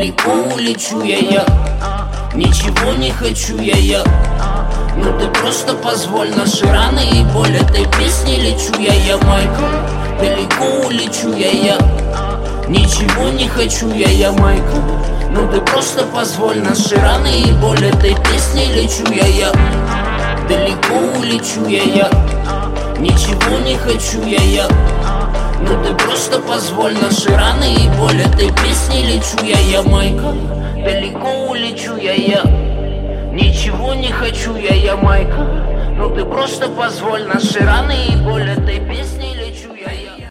далеко улечу я. Ничего не хочу я. Ну ты просто позволь, наши раны и боль этой песни лечу я, Майкл. Далеко улечу я. Ничего не хочу я, Майкл. Ну ты просто позволь, наши раны и боль этой песни лечу я. Далеко улечу я. Ничего не хочу я. Ну ты просто позволь, наши раны и боль этой песни лечу я, Майкл. Далеко улечу я. Ничего не хочу я, Майкл. Ну ты просто позволь, наши раны и боль этой песни